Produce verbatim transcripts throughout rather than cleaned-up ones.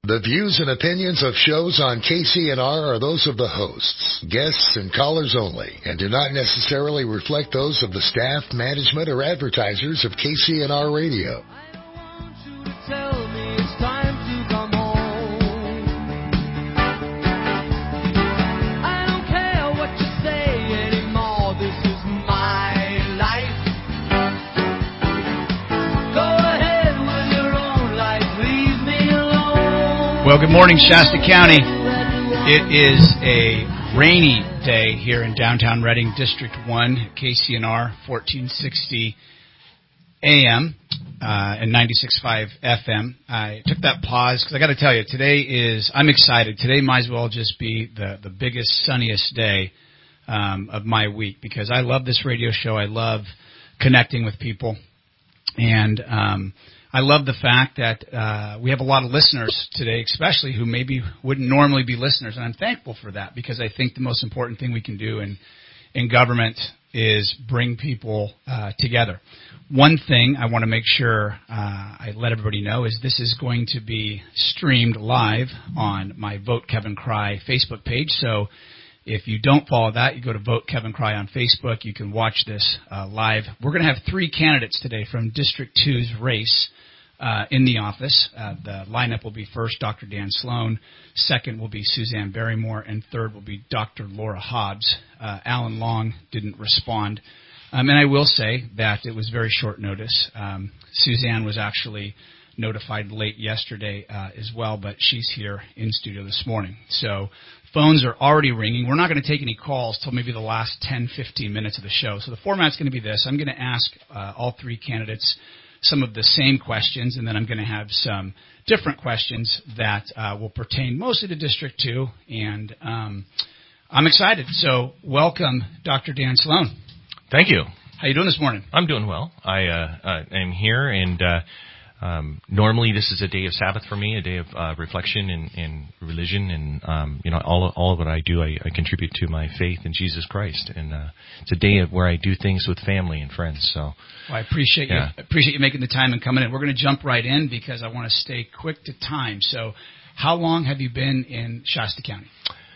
The views and opinions of shows on K C N R are those of the hosts, guests, and callers only, and do not necessarily reflect those of the staff, management, or advertisers of K C N R Radio. Well, good morning, Shasta County. It is a rainy day here in downtown Reading, District one, K C N R, fourteen sixty A M uh, and ninety-six point five F M. I took that pause because I got to tell you, today is, I'm excited. Today might as well just be the, the biggest, sunniest day um, of my week because I love this radio show. I love connecting with people. And um I love the fact that uh, we have a lot of listeners today, especially who maybe wouldn't normally be listeners, and I'm thankful for that because I think the most important thing we can do in, in government is bring people uh, together. One thing I want to make sure uh, I let everybody know is this is going to be streamed live on my Vote Kevin Cry Facebook page, so if you don't follow that, you go to Vote Kevin Cry on Facebook. You can watch this uh, live. We're going to have three candidates today from District two's race uh, in the office. Uh, the lineup will be first Doctor Dan Sloan, second will be Suzanne Barrymore, and third will be Doctor Laura Hobbs. Uh, Alan Long didn't respond. Um, and I will say that it was very short notice. Um, Suzanne was actually notified late yesterday uh, as well, but she's here in studio this morning. So phones are already ringing. We're not going to take any calls till maybe the last ten, fifteen minutes of the show. So the format's going to be this. I'm going to ask uh, all three candidates some of the same questions, and then I'm going to have some different questions that uh, will pertain mostly to District two. And um, I'm excited. So welcome, Doctor Dan Sloan. Thank you. How you doing this morning? I'm doing well. I uh, uh, am here, and uh, Um, normally this is a day of Sabbath for me, a day of uh, reflection and, and religion, and um, you know all all of what I do, I, I contribute to my faith in Jesus Christ, and uh, it's a day of where I do things with family and friends. So, well, I appreciate yeah. you appreciate you making the time and coming in. We're going to jump right in because I want to stay quick to time. So, how long have you been in Shasta County?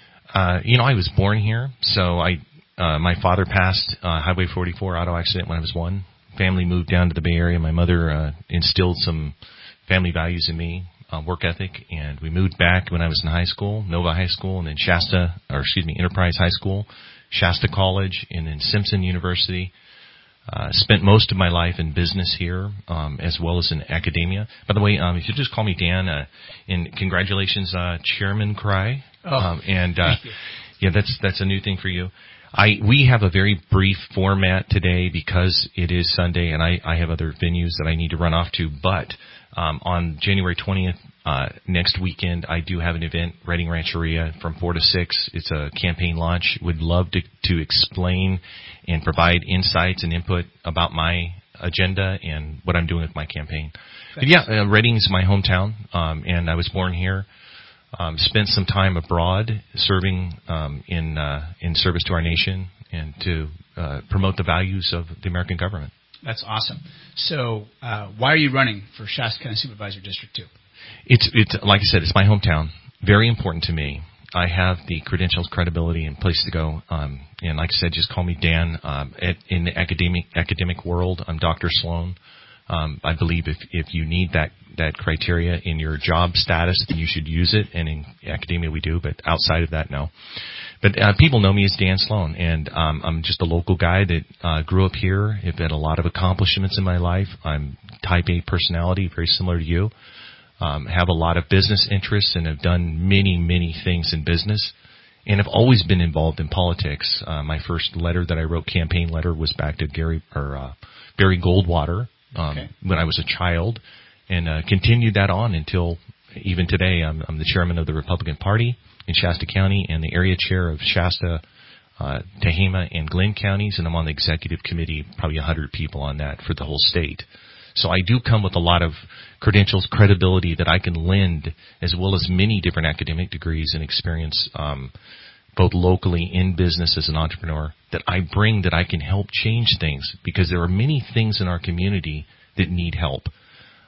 Uh, you know, I was born here, so I uh, my father passed uh, Highway forty-four auto accident when I was one. Family moved down to the Bay Area. My mother uh, instilled some family values in me, uh, work ethic, and we moved back when I was in high school, Nova High School, and then Shasta, or excuse me, Enterprise High School, Shasta College, and then Simpson University. Uh, spent most of my life in business here, um, as well as in academia. By the way, um, if you just call me Dan, uh, and congratulations, uh, Chairman Cry. Oh, um, and uh, thank you. Yeah, that's that's a new thing for you. I we have a very brief format today because it is Sunday, and I, I have other venues that I need to run off to. But um, on January twentieth, uh, next weekend, I do have an event, Reading Rancheria, from four to six. It's a campaign launch. Would love to, to explain and provide insights and input about my agenda and what I'm doing with my campaign. But yeah, uh, Reading's my hometown, um, and I was born here. Um, spent some time abroad serving um, in uh, in service to our nation and to uh, promote the values of the American government. That's awesome. So uh, why are you running for Shasta County Supervisor District two? It's, it's like I said, it's my hometown. Very important to me. I have the credentials, credibility, and place to go. Um, and like I said, just call me Dan. Um, at, in the academic academic world, I'm Doctor Sloan. Um, I believe if, if you need that, that criteria in your job status, then you should use it. And in academia we do, but outside of that, no. But uh, people know me as Dan Sloan, and um, I'm just a local guy that uh, grew up here. I've had a lot of accomplishments in my life. I'm type A personality, very similar to you. Um, have a lot of business interests and have done many, many things in business. And have always been involved in politics. Uh, my first letter that I wrote, campaign letter, was back to Gary or uh, Barry Goldwater. Um, okay. When I was a child, and uh, continued that on until even today. I'm, I'm the chairman of the Republican Party in Shasta County and the area chair of Shasta, uh, Tehama, and Glenn counties, and I'm on the executive committee, probably one hundred people on that for the whole state. So I do come with a lot of credentials, credibility that I can lend, as well as many different academic degrees and experience, um, both locally in business as an entrepreneur, that I bring that I can help change things, because there are many things in our community that need help.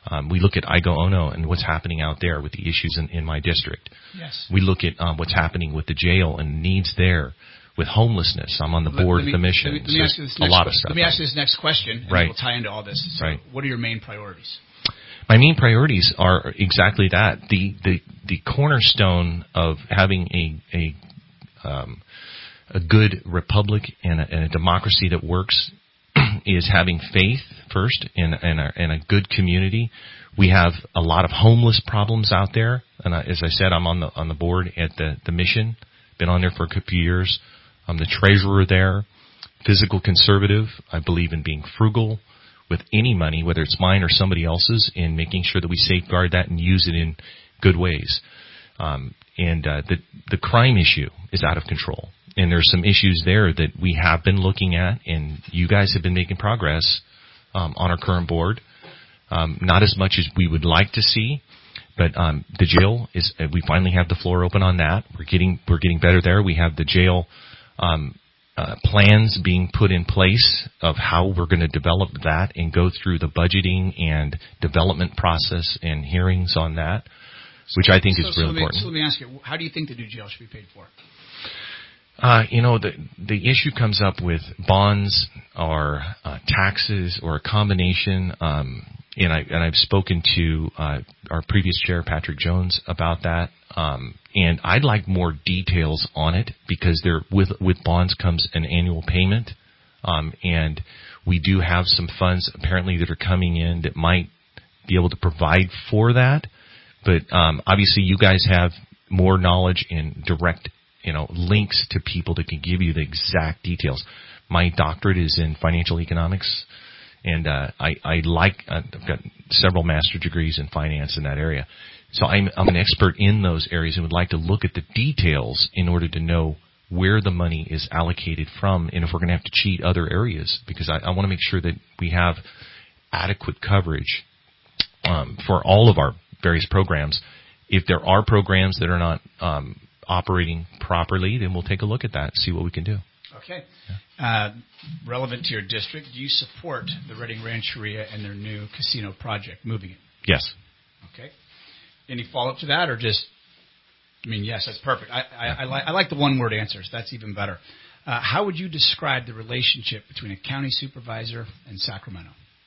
Um, we look at Igo Ono and what's happening out there with the issues in, in my district. Yes. We look at um, what's happening with the jail and needs there, with homelessness. I'm on the Let- board let me- of the mission. Let me, let me So ask you this a next lot que- of stuff. Let me ask you this next question, and Right. we'll tie into all this. So Right. what are your main priorities? My main priorities are exactly that. The the, the cornerstone of having a a um, a good republic and a, and a democracy that works is having faith first in in a, in a good community. We have a lot of homeless problems out there, and I, as I said, I'm on the on the board at the the mission. Been on there for a few years. I'm the treasurer there. Fiscal conservative. I believe in being frugal with any money, whether it's mine or somebody else's, in making sure that we safeguard that and use it in good ways. Um, and uh, the the crime issue is out of control, and there's some issues there that we have been looking at, and you guys have been making progress um, on our current board. Um, not as much as we would like to see, but um, the jail is. Uh, we finally have the floor open on that. We're getting we're getting better there. We have the jail. Um, Uh, plans being put in place of how we're going to develop that and go through the budgeting and development process and hearings on that, which I think so, is so real let me, important. So let me ask you, how do you think the new jail should be paid for? Uh, you know, the the issue comes up with bonds or uh, taxes or a combination. Um, and I and I've spoken to uh, our previous chair, Patrick Jones, about that. Um, and I'd like more details on it because there with with bonds comes an annual payment, um, and we do have some funds apparently that are coming in that might be able to provide for that. But um, obviously, you guys have more knowledge and direct, you know, links to people that can give you the exact details. My doctorate is in financial economics, and uh, I, I like uh, I've got several master's degrees in finance in that area. So I'm, I'm an expert in those areas and would like to look at the details in order to know where the money is allocated from and if we're going to have to cheat other areas, because I, I want to make sure that we have adequate coverage um, for all of our various programs. If there are programs that are not um, operating properly, then we'll take a look at that and see what we can do. Okay. Uh, relevant to your district, do you support the Reading Rancheria and their new casino project, moving it? Yes. Okay. Any follow-up to that, or just, I mean, yes, that's perfect. I, I, I, like, I like the one-word answers. That's even better. Uh, how would you describe the relationship between a county supervisor and Sacramento?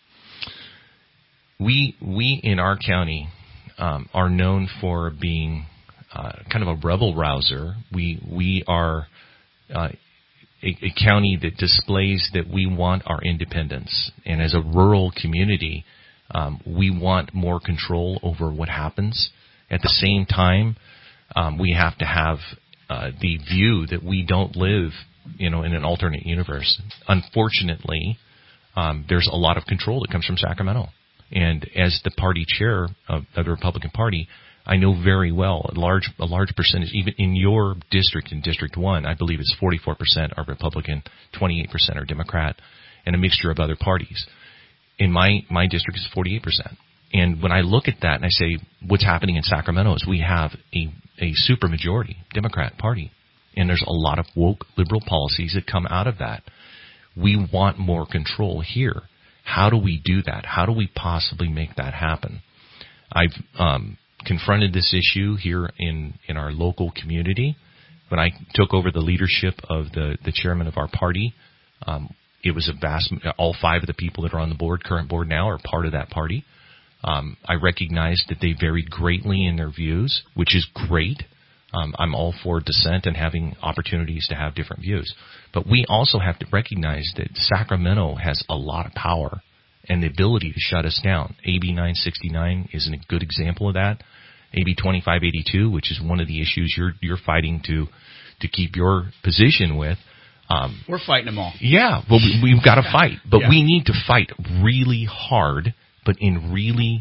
We we in our county um, are known for being uh, kind of a rebel rouser. We we are uh, a, a county that displays that we want our independence, and as a rural community, um, we want more control over what happens. At the same time, um, we have to have uh, the view that we don't live, you know, in an alternate universe. Unfortunately, um, there's a lot of control that comes from Sacramento. And as the party chair of, of the Republican Party, I know very well a large a large percentage, even in your district, in District one, I believe it's forty-four percent are Republican, twenty-eight percent are Democrat, and a mixture of other parties. In my, my district is forty-eight percent. And when I look at that and I say what's happening in Sacramento is we have a, a supermajority Democrat Party. And there's a lot of woke liberal policies that come out of that. We want more control here. How do we do that? How do we possibly make that happen? I've um, confronted this issue here in, in our local community. When I took over the leadership of the, the chairman of our party, um, it was a vast, all five of the people that are on the board, current board now, are part of that party. Um, I recognized that they varied greatly in their views, which is great. Um, I'm all for dissent and having opportunities to have different views. But we also have to recognize that Sacramento has a lot of power and the ability to shut us down. A B nine sixty-nine is a good example of that. A B twenty-five eighty-two, which is one of the issues you're you're fighting to to keep your position with. Um, We're fighting them all. Yeah, well, we, we've got to fight. But yeah. we need to fight really hard, but in really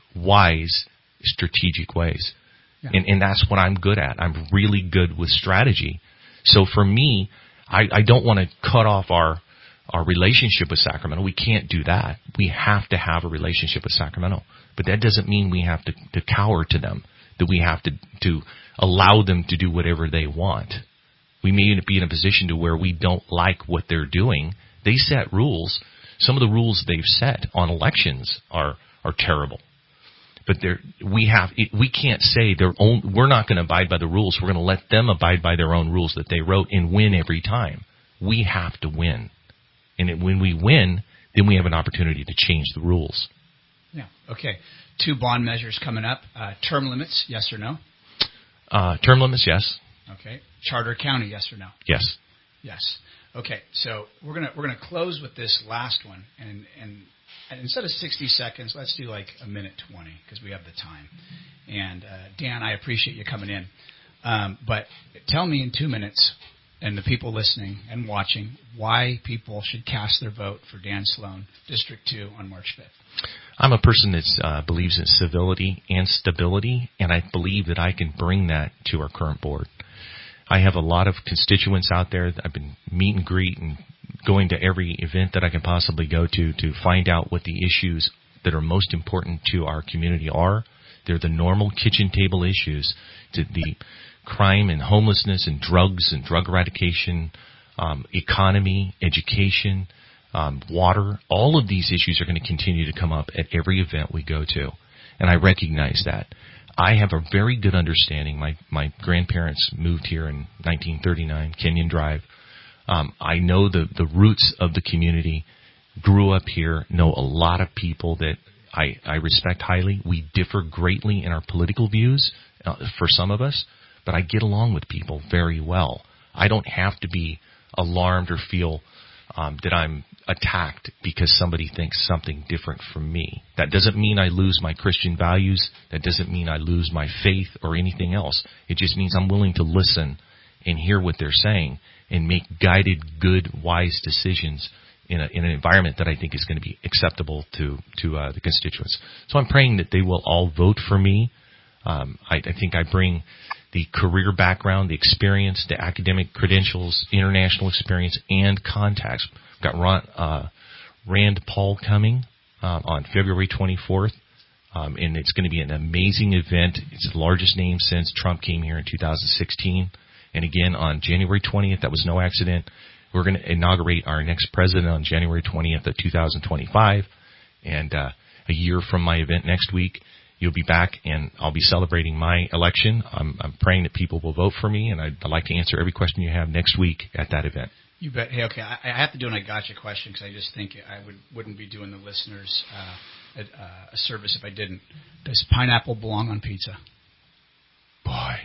wise, strategic ways. Yeah. And, and that's what I'm good at. I'm really good with strategy. So for me, I, I don't want to cut off our our relationship with Sacramento. We can't do that. We have to have a relationship with Sacramento. But that doesn't mean we have to, to cower to them, that we have to, to allow them to do whatever they want. We may be in a position to where we don't like what they're doing. They set rules. Some of the rules they've set on elections are, are terrible. But there, we have, we can't say their own, we're not going to abide by the rules. We're going to let them abide by their own rules that they wrote and win every time. We have to win. And it, when we win, then we have an opportunity to change the rules. Yeah. Okay. Two bond measures coming up. Uh, term limits, yes or no? Uh, term limits, yes. Okay. Charter county, yes or no? Yes. Yes. Okay. So we're gonna we're gonna close with this last one, and and. And instead of sixty seconds, let's do like a minute twenty because we have the time. And uh, Dan, I appreciate you coming in. Um, but tell me in two minutes, and the people listening and watching, why people should cast their vote for Dan Sloan, District two, on March fifth. I'm a person that uh, believes in civility and stability, and I believe that I can bring that to our current board. I have a lot of constituents out there that I've been meet and greet and going to every event that I can possibly go to to find out what the issues that are most important to our community are. They're the normal kitchen table issues, to the crime and homelessness and drugs and drug eradication, um, economy, education, um, water. All of these issues are going to continue to come up at every event we go to, and I recognize that. I have a very good understanding. My my grandparents moved here in nineteen thirty-nine, Kenyon Drive. Um, I know the, the roots of the community, grew up here, know a lot of people that I, I respect highly. We differ greatly in our political views uh, for some of us, but I get along with people very well. I don't have to be alarmed or feel um, that I'm attacked because somebody thinks something different from me. That doesn't mean I lose my Christian values. That doesn't mean I lose my faith or anything else. It just means I'm willing to listen and hear what they're saying and make guided, good, wise decisions in, a, in an environment that I think is going to be acceptable to to uh, the constituents. So I'm praying that they will all vote for me. Um, I, I think I bring the career background, the experience, the academic credentials, international experience, and contacts. We've got Ron, uh, Rand Paul coming uh, on February twenty-fourth, um, and it's going to be an amazing event. It's the largest name since Trump came here in two thousand sixteen. And again, on January twentieth, that was no accident, we're going to inaugurate our next president on January twentieth of two thousand twenty-five. And uh, a year from my event next week, you'll be back, and I'll be celebrating my election. I'm, I'm praying that people will vote for me, and I'd, I'd like to answer every question you have next week at that event. You bet. Hey, okay, I, I have to do an I gotcha question because I just think I would, wouldn't be doing the listeners uh, a, a service if I didn't. Does pineapple belong on pizza? Boy.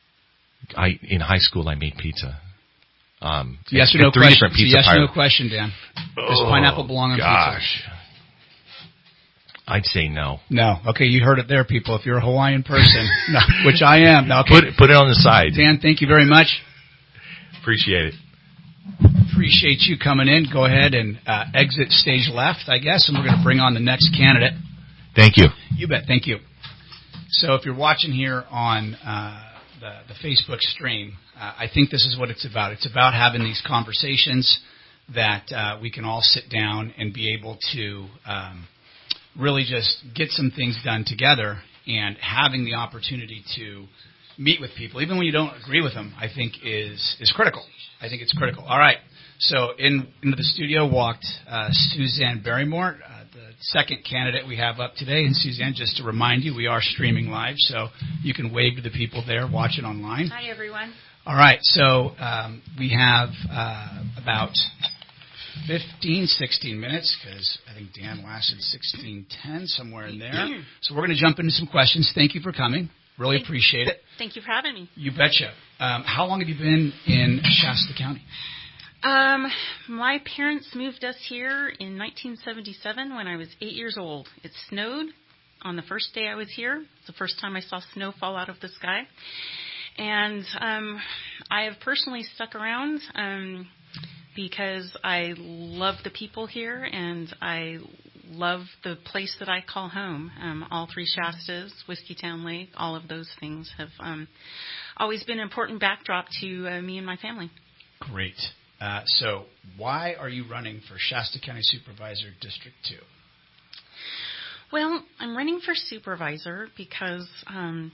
I in high school I made pizza. Um, yes or no three question. different pizza yes pilot. or no question, Dan. Does oh, pineapple belong on gosh. pizza? I'd say no. No. Okay, you heard it there, people. If you're a Hawaiian person, no, which I am. No, okay. Put it, put it on the side. Dan, thank you very much. Appreciate it. Appreciate you coming in. Go ahead and uh, exit stage left, I guess, and we're going to bring on the next candidate. Thank you. You bet. Thank you. So if you're watching here on uh, the, the Facebook stream, uh, I think this is what it's about. It's about having these conversations that uh, we can all sit down and be able to um, really just get some things done together, and having the opportunity to meet with people, even when you don't agree with them, I think is is critical. I think it's critical. All right. So in into the studio walked uh, Suzanne Barrymore, uh, the second candidate we have up today. And Suzanne, just to remind you, we are streaming live, so you can wave to the people there watching online. Hi, everyone. All right. So um, we have uh, about fifteen, sixteen minutes, because I think Dan lasted sixteen ten, somewhere in there. So we're going to jump into some questions. Thank you for coming. Really Thank, appreciate it. Thank you for having me. You betcha. Um, how long have you been in Shasta County? Um, my parents moved us here in nineteen seventy-seven when I was eight years old. It snowed on the first day I was here. It's the first time I saw snow fall out of the sky. And um, I have personally stuck around um, because I love the people here, and I love the place that I call home. Um, all three Shastas, Whiskeytown Lake, all of those things have um, always been an important backdrop to uh, me and my family. Great. Uh, so why are you running for Shasta County Supervisor District two? Well, I'm running for supervisor because um,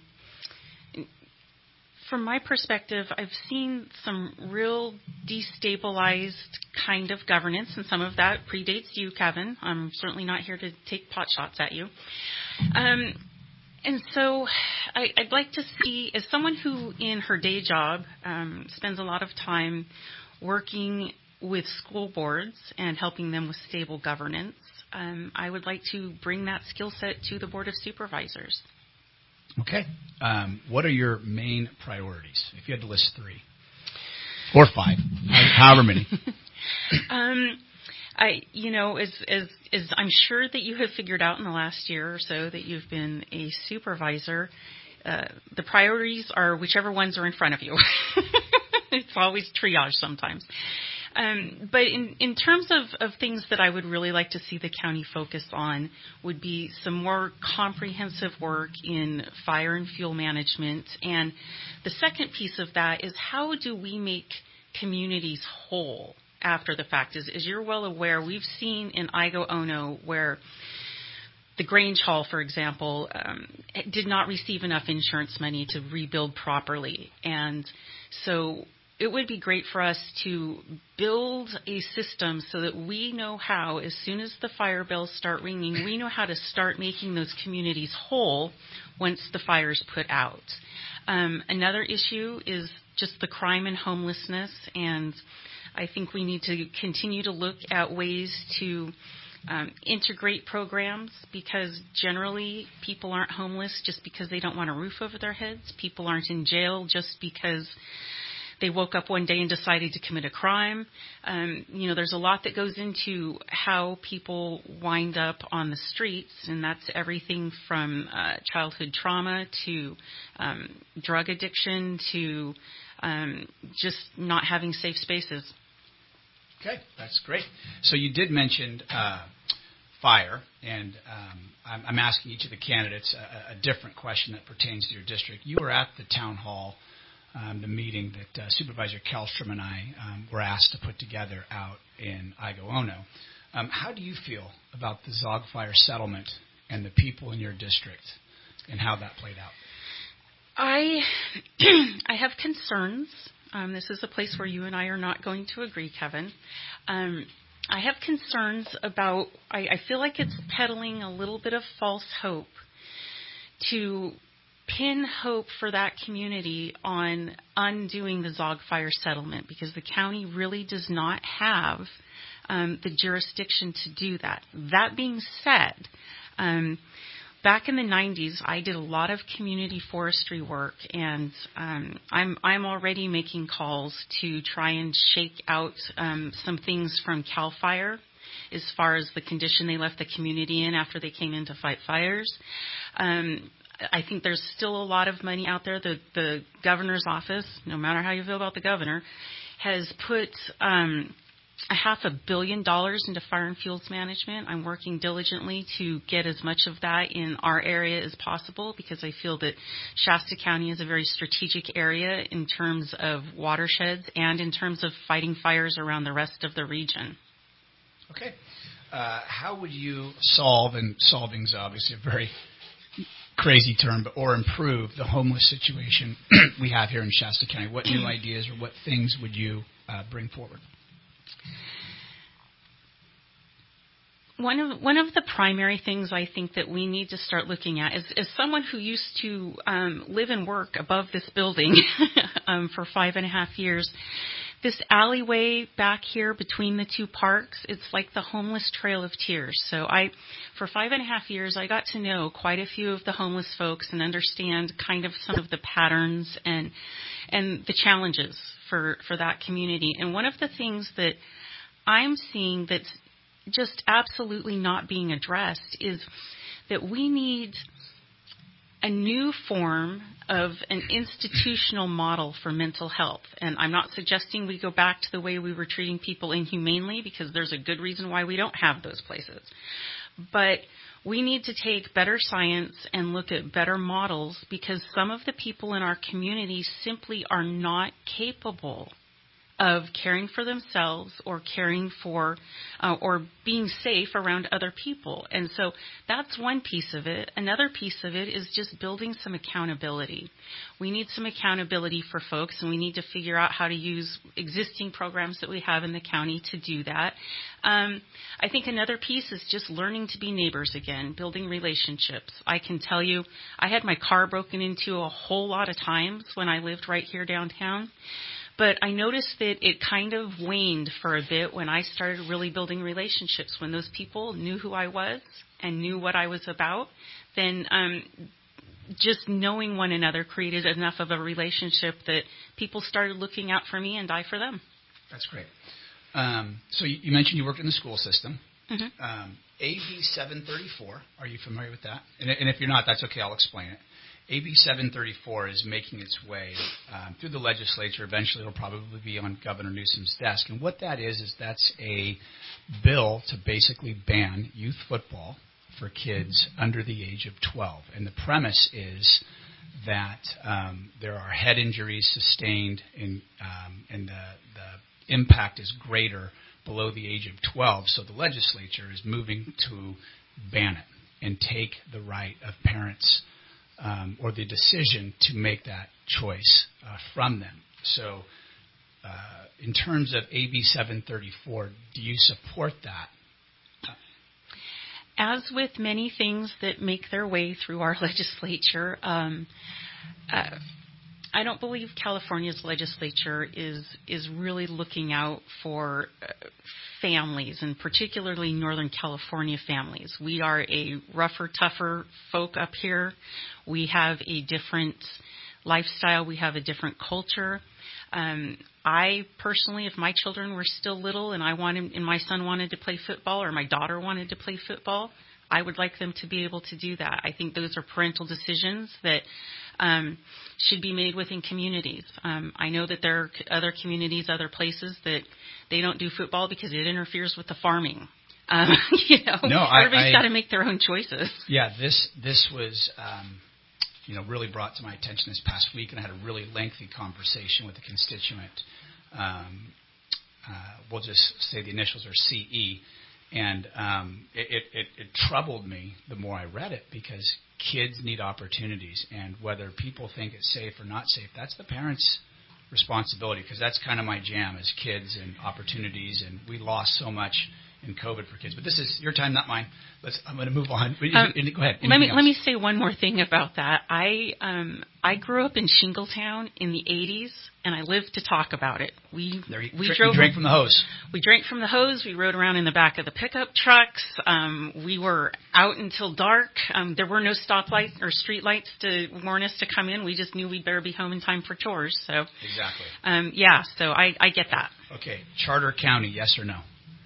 from my perspective, I've seen some real destabilized kind of governance, and some of that predates you, Kevin. I'm certainly not here to take pot shots at you. Um, And so I, I'd like to see, as someone who in her day job um, spends a lot of time working with school boards and helping them with stable governance, um, I would like to bring that skill set to the Board of Supervisors. Okay. Um, what are your main priorities, if you had to list three? Or five, however many. um, I, you know, as, as, as I'm sure that you have figured out in the last year or so that you've been a supervisor, uh, the priorities are whichever ones are in front of you. It's always triage sometimes. Um, but in, in terms of, of things that I would really like to see the county focus on would be some more comprehensive work in fire and fuel management. And the second piece of that is how do we make communities whole after the fact? As, as you're well aware, we've seen in Igo-Ono where the Grange Hall, for example, um, did not receive enough insurance money to rebuild properly. And so it would be great for us to build a system so that we know how, as soon as the fire bells start ringing, we know how to start making those communities whole once the fire's put out. Um, another issue is just the crime and homelessness, and I think we need to continue to look at ways to um, integrate programs, because generally people aren't homeless just because they don't want a roof over their heads. People aren't in jail just because they woke up one day and decided to commit a crime. Um, you know, there's a lot that goes into how people wind up on the streets, and that's everything from uh, childhood trauma to um, drug addiction to um, just not having safe spaces. Okay, that's great. So you did mention uh, fire, and um, I'm, I'm asking each of the candidates a, a different question that pertains to your district. You were at the town hall, Um, the meeting that uh, Supervisor Kellstrom and I um, were asked to put together out in Igo-Ono. Um, how do you feel about the Zogg Fire settlement and the people in your district and how that played out? I I have concerns. Um, this is a place where you and I are not going to agree, Kevin. Um, I have concerns about, I, I feel like it's peddling a little bit of false hope to pin hope for that community on undoing the Zogg Fire settlement, because the county really does not have um, the jurisdiction to do that. That being said, um, back in the nineties, I did a lot of community forestry work, and um, I'm I'm already making calls to try and shake out um, some things from CAL FIRE as far as the condition they left the community in after they came in to fight fires. Um, I think there's still a lot of money out there. The, the governor's office, no matter how you feel about the governor, has put um, a half a billion dollars into fire and fuels management. I'm working diligently to get as much of that in our area as possible, because I feel that Shasta County is a very strategic area in terms of watersheds and in terms of fighting fires around the rest of the region. Okay. Uh, how would you solve, and solving is obviously a very crazy term, but or improve the homeless situation we have here in Shasta County? What new ideas or what things would you uh, bring forward? One of one of the primary things I think that we need to start looking at is, as someone who used to um, live and work above this building um, for five and a half years, this alleyway back here between the two parks, it's like the homeless trail of tears. So I, for five and a half years, I got to know quite a few of the homeless folks and understand kind of some of the patterns and and the challenges for, for that community. And one of the things that I'm seeing that's just absolutely not being addressed is that we need a new form of an institutional model for mental health. And I'm not suggesting we go back to the way we were treating people inhumanely, because there's a good reason why we don't have those places. But we need to take better science and look at better models, because some of the people in our community simply are not capable of caring for themselves or caring for uh, or being safe around other people. And so that's one piece of it. Another piece of it is just building some accountability. We need some accountability for folks, and we need to figure out how to use existing programs that we have in the county to do that. Um, I think another piece is just learning to be neighbors again, building relationships. I can tell you, I had my car broken into a whole lot of times when I lived right here downtown. But I noticed that it kind of waned for a bit when I started really building relationships. When those people knew who I was and knew what I was about, then um, just knowing one another created enough of a relationship that people started looking out for me and I for them. That's great. Um, so you, you mentioned you worked in the school system. Mm-hmm. Um, A B seven thirty-four, are you familiar with that? And, and if you're not, that's okay, I'll explain it. A B seven thirty-four is making its way um, through the legislature. Eventually, it'll probably be on Governor Newsom's desk. And what that is, is that's a bill to basically ban youth football for kids under the age of twelve. And the premise is that um, there are head injuries sustained, in, um, and the, the impact is greater below the age of twelve. So the legislature is moving to ban it and take the right of parents Um, or the decision to make that choice uh, from them. So uh, in terms of A B seven thirty-four, do you support that? As with many things that make their way through our legislature, um, uh, I don't believe California's legislature is is really looking out for uh, families, and particularly Northern California families. We are a rougher, tougher folk up here. We have a different lifestyle. We have a different culture. Um, I personally, if my children were still little and I wanted, and my son wanted to play football or my daughter wanted to play football, I would like them to be able to do that. I think those are parental decisions that um, should be made within communities. Um, I know that there are other communities, other places that they don't do football because it interferes with the farming. Um, you know, no, everybody's got to make their own choices. Yeah, this this was, um, you know, really brought to my attention this past week, and I had a really lengthy conversation with a constituent. Um, uh, we'll just say the initials are C E. And um, it, it, it, it troubled me the more I read it, because kids need opportunities. And whether people think it's safe or not safe, that's the parents' responsibility, because that's kind of my jam, is kids and opportunities. And we lost so much in COVID for kids. But this is your time, not mine. Let's. I'm going to move on. Um, Go ahead. Let me else? let me say one more thing about that. I um, I grew up in Shingletown in the eighties, and I lived to talk about it. We there you, we dr- drove. You drank from the hose. We drank from the hose. We rode around in the back of the pickup trucks. Um, we were out until dark. Um, there were no stoplights or street lights to warn us to come in. We just knew we'd better be home in time for chores. So exactly. Um, yeah. So I, I get that. Okay. Charter County, yes or no?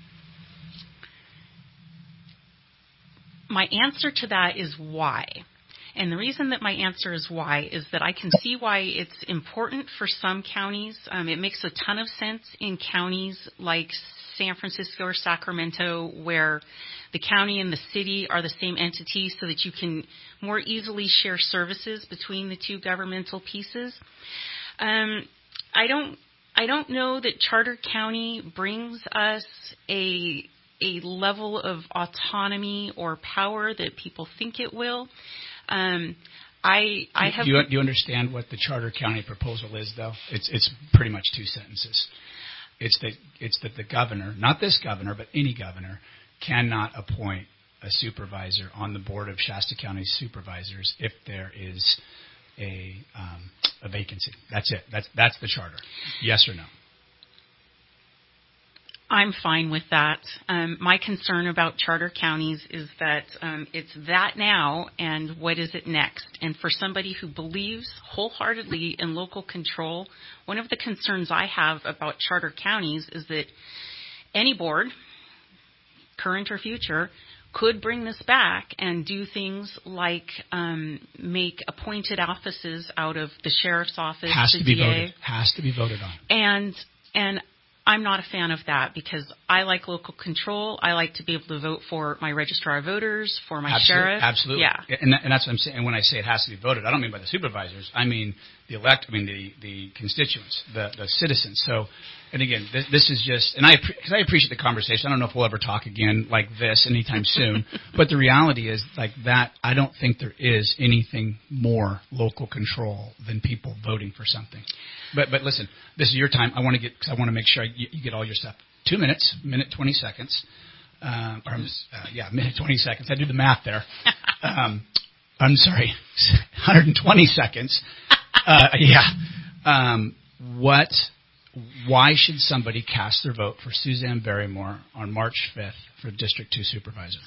My answer to that is why. And the reason that my answer is why is that I can see why it's important for some counties. Um, it makes a ton of sense in counties like San Francisco or Sacramento, where the county and the city are the same entity, so that you can more easily share services between the two governmental pieces. Um, I don't, I don't know that Charter County brings us a a level of autonomy or power that people think it will. Um, I, I have. Do you, do you understand what the Charter County proposal is, though? It's it's pretty much two sentences. It's that it's that the governor, not this governor, but any governor, cannot appoint a supervisor on the board of Shasta County supervisors if there is a um, a vacancy. That's it. That's that's the charter. Yes or no? I'm fine with that. Um, my concern about charter counties is that um, it's that now, and what is it next? And for somebody who believes wholeheartedly in local control, one of the concerns I have about charter counties is that any board, current or future, could bring this back and do things like um, make appointed offices out of the sheriff's office, has the to be D A. voted. Has to be voted on. And and I'm not a fan of that, because I like local control. I like to be able to vote for my registrar of voters, for my absolutely, sheriff. Absolutely. Yeah. And, that, and that's what I'm saying. And when I say it has to be voted, I don't mean by the supervisors. I mean the elect. I mean the, the constituents, the, the citizens. So And again, this, this is just, and I, because I appreciate the conversation. I don't know if we'll ever talk again like this anytime soon. But the reality is, like that, I don't think there is anything more local control than people voting for something. But but listen, this is your time. I want to get, because I want to make sure you, you get all your stuff. Two minutes, minute twenty seconds, um, or uh, yeah, minute twenty seconds. I do the math there. Um, I'm sorry, one hundred twenty seconds. Uh, yeah. Um, what? Why should somebody cast their vote for Suzanne Barrymore on March fifth for District two Supervisor?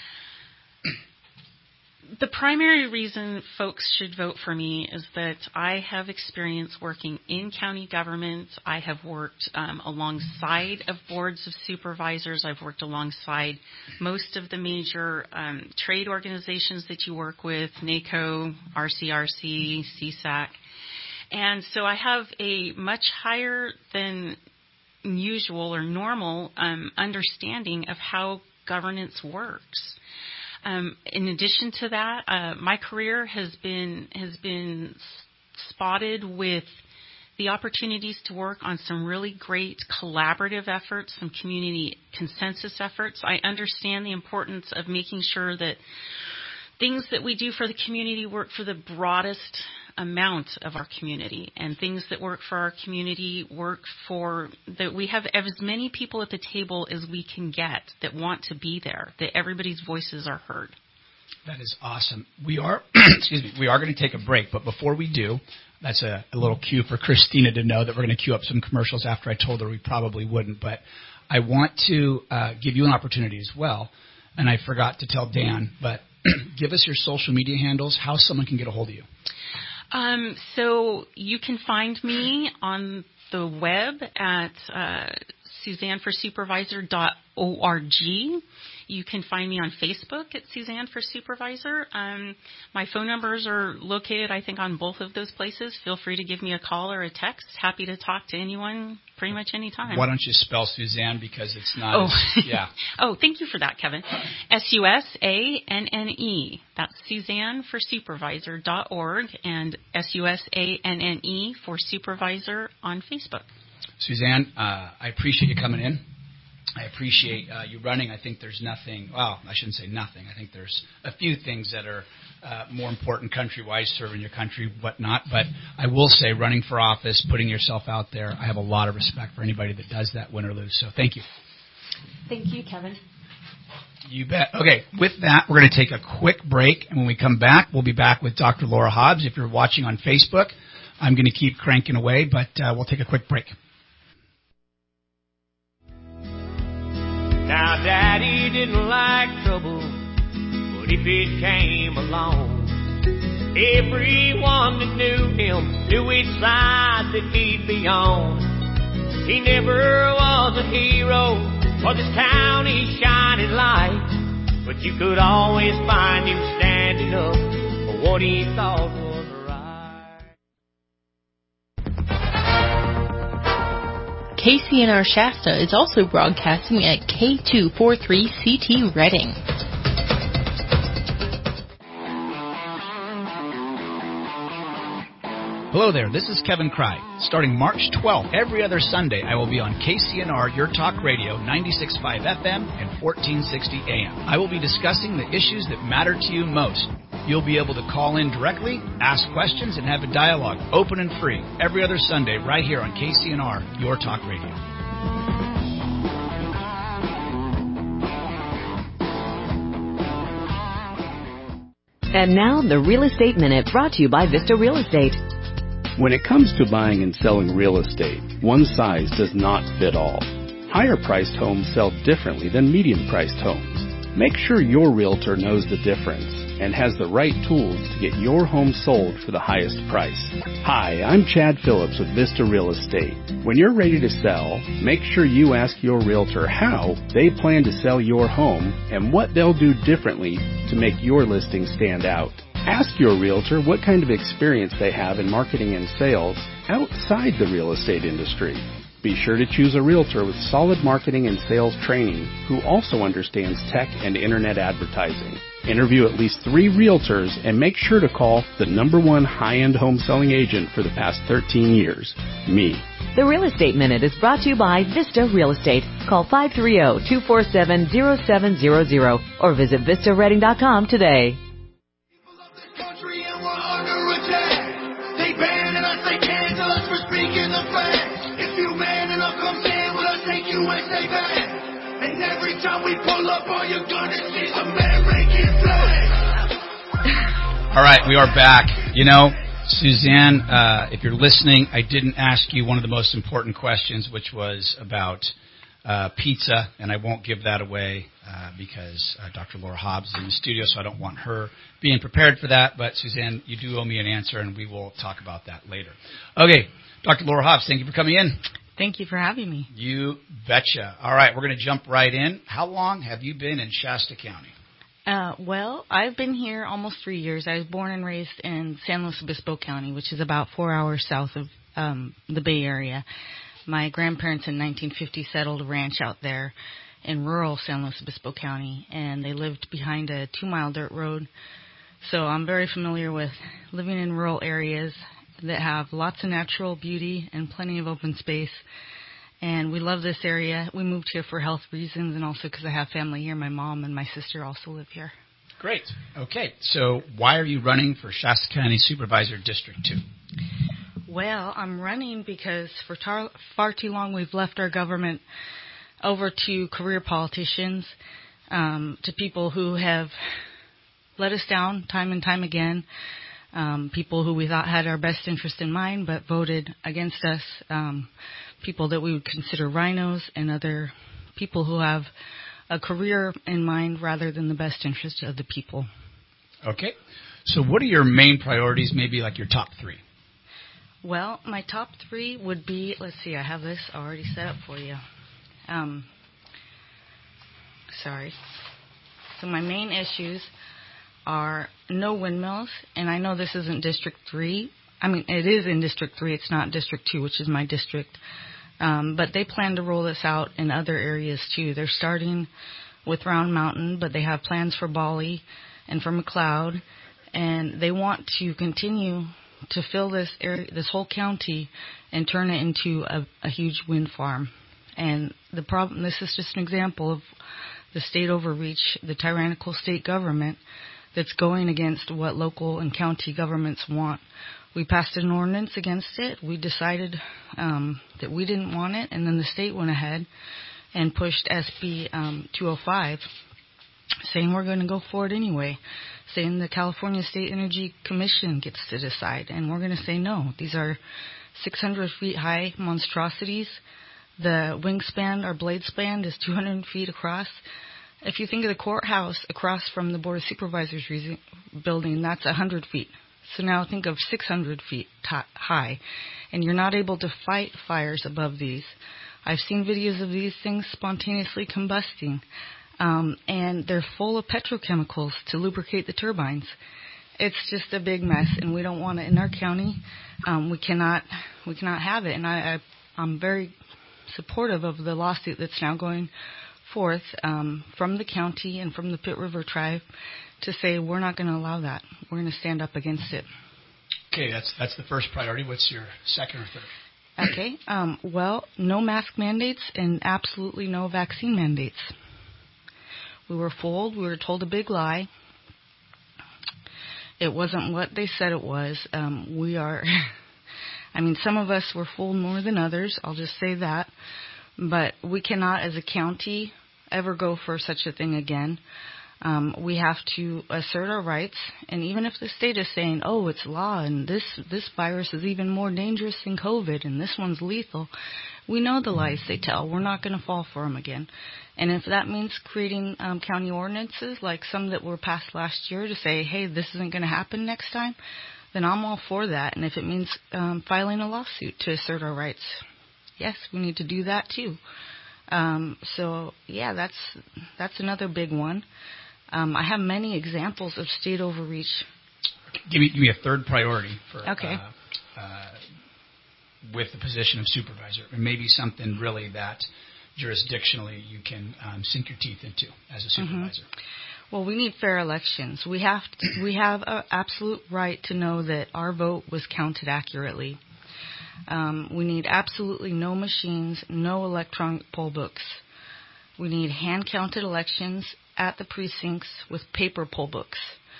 The primary reason folks should vote for me is that I have experience working in county government. I have worked um, alongside of boards of supervisors. I've worked alongside most of the major um, trade organizations that you work with, NACO, R C R C, C S A C. And so I have a much higher than usual or normal um, understanding of how governance works. Um, in addition to that, uh, my career has been has been spotted with the opportunities to work on some really great collaborative efforts, some community consensus efforts. I understand the importance of making sure that things that we do for the community work for the broadest amount of our community, and things that work for our community work for that we have as many people at the table as we can get that want to be there, that everybody's voices are heard. That is awesome. We are, excuse me, we are going to take a break, but before we do, that's a, a little cue for Christina to know that we're going to cue up some commercials after I told her we probably wouldn't, but I want to uh, give you an opportunity as well, and I forgot to tell Dan, but give us your social media handles, how someone can get a hold of you. Um, so you can find me on the web at uh, Suzanne for Supervisor dot org. You can find me on Facebook at Suzanne for Supervisor. Um, my phone numbers are located, I think, on both of those places. Feel free to give me a call or a text. Happy to talk to anyone pretty much any time. Why don't you spell Suzanne, because it's not oh. as, yeah. oh, thank you for that, Kevin. S U S A N N E. That's Suzanne for Supervisor dot org and S U S A N N E for Supervisor on Facebook. Suzanne, uh, I appreciate you coming in. I appreciate uh, you running. I think there's nothing, well, I shouldn't say nothing. I think there's a few things that are uh, more important country-wise, serving your country, whatnot. But I will say running for office, putting yourself out there, I have a lot of respect for anybody that does that, win or lose. So thank you. Thank you, Kevin. You bet. Okay, with that, we're going to take a quick break. And when we come back, we'll be back with Doctor Laura Hobbs. If you're watching on Facebook, I'm going to keep cranking away, but uh, we'll take a quick break. Now, Daddy didn't like trouble, but if it came along, everyone that knew him knew which side that he'd be on. He never was a hero for this county's shining light, but you could always find him standing up for what he thought was K C N R Shasta is also broadcasting at K two forty-three C T Reading. Hello there, this is Kevin Cry. Starting March twelfth, every other Sunday, I will be on K C N R Your Talk Radio, ninety-six point five F M and fourteen sixty A M. I will be discussing the issues that matter to you most. You'll be able to call in directly, ask questions, and have a dialogue, open and free, every other Sunday right here on K C N R Your Talk Radio. And now, the Real Estate Minute, brought to you by Vista Real Estate. When it comes to buying and selling real estate, one size does not fit all. Higher-priced homes sell differently than medium-priced homes. Make sure your realtor knows the difference and has the right tools to get your home sold for the highest price. Hi, I'm Chad Phillips with Vista Real Estate. When you're ready to sell, make sure you ask your realtor how they plan to sell your home and what they'll do differently to make your listing stand out. Ask your realtor what kind of experience they have in marketing and sales outside the real estate industry. Be sure to choose a realtor with solid marketing and sales training who also understands tech and internet advertising. Interview at least three realtors and make sure to call the number one high-end home selling agent for the past thirteen years, me. The Real Estate Minute is brought to you by Vista Real Estate. Call five three zero, two four seven, zero seven zero zero or visit vista reading dot com today. And every time we pull up, all you're gonna see is American flag. All right, we are back. You know, Suzanne, uh, if you're listening, I didn't ask you one of the most important questions, which was about uh, pizza, and I won't give that away uh, because uh, Doctor Laura Hobbs is in the studio, so I don't want her being prepared for that. But, Suzanne, you do owe me an answer, and we will talk about that later. Okay, Doctor Laura Hobbs, thank you for coming in. Thank you for having me. You betcha. All right, we're going to jump right in. How long have you been in Shasta County? Uh, well, I've been here almost three years. I was born and raised in San Luis Obispo County, which is about four hours south of um, the Bay Area. My grandparents in nineteen fifty settled a ranch out there in rural San Luis Obispo County, and they lived behind a two-mile dirt road. So I'm very familiar with living in rural areas that have lots of natural beauty and plenty of open space. And we love this area. We moved here for health reasons and also because I have family here. My mom and my sister also live here. Great. Okay. So why are you running for Shasta County Supervisor District two? Well, I'm running because for tar- far too long we've left our government over to career politicians, um, to people who have let us down time and time again. Um, people who we thought had our best interest in mind but voted against us, um, people that we would consider rhinos, and other people who have a career in mind rather than the best interest of the people. Okay. So what are your main priorities, maybe like your top three? Well, my top three would be, let's see, I have this already set up for you. Um, sorry. So my main issues are no windmills, and I know this isn't District three. I mean, it is in District three. It's not District two, which is my district. Um, but they plan to roll this out in other areas, too. They're starting with Round Mountain, but they have plans for Bali and for McLeod, and they want to continue to fill this area, this whole county, and turn it into a, a huge wind farm. And the problem, this is just an example of the state overreach, the tyrannical state government that's going against what local and county governments want. We passed an ordinance against it. We decided um, that we didn't want it, and then the state went ahead and pushed S B um, two oh five, saying we're going to go for it anyway, saying the California State Energy Commission gets to decide, and we're going to say no. These are six hundred feet high monstrosities. The wingspan, our blade span, is two hundred feet across. If you think of the courthouse across from the Board of Supervisors re- building, that's one hundred feet. So now think of six hundred feet t- high, and you're not able to fight fires above these. I've seen videos of these things spontaneously combusting, um, and they're full of petrochemicals to lubricate the turbines. It's just a big mess, and we don't want it in our county. Um, we cannot, we cannot have it, and I, I, I'm very supportive of the lawsuit that's now going forth um, from the county and from the Pitt River Tribe to say we're not going to allow that. We're going to stand up against it. Okay, that's that's the first priority. What's your second or third? Okay, um, well, no mask mandates and absolutely no vaccine mandates. We were fooled. We were told a big lie. It wasn't what they said it was. Um, we are, I mean, some of us were fooled more than others. I'll just say that. But we cannot, as a county, ever go for such a thing again. Um, we have to assert our rights, and even if the state is saying, oh, it's law, and this, this virus is even more dangerous than COVID, and this one's lethal, we know the lies they tell. We're not going to fall for them again. And if that means creating um, county ordinances, like some that were passed last year to say, hey, this isn't going to happen next time, then I'm all for that. And if it means um, filing a lawsuit to assert our rights, yes, we need to do that too. Um, so, yeah, that's that's another big one. Um, I have many examples of state overreach. Give me, give me a third priority for okay. uh, uh, with the position of supervisor, and maybe something really that jurisdictionally you can um, sink your teeth into as a supervisor. Well, we need fair elections. We have to, we have an absolute right to know that our vote was counted accurately. Um, we need absolutely no machines, no electronic poll books. We need hand-counted elections at the precincts with paper poll books.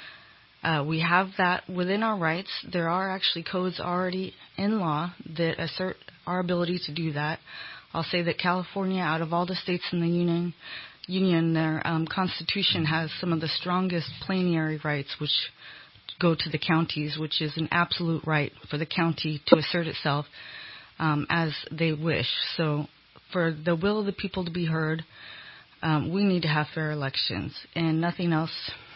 Uh, we have that within our rights. There are actually codes already in law that assert our ability to do that. I'll say that California, out of all the states in the union, union their um, constitution has some of the strongest plenary rights, which go to the counties, which is an absolute right for the county to assert itself um, as they wish. So for the will of the people to be heard, um, we need to have fair elections and nothing else.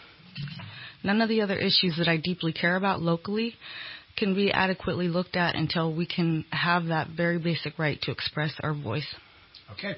None of the other issues that I deeply care about locally can be adequately looked at until we can have that very basic right to express our voice. Okay.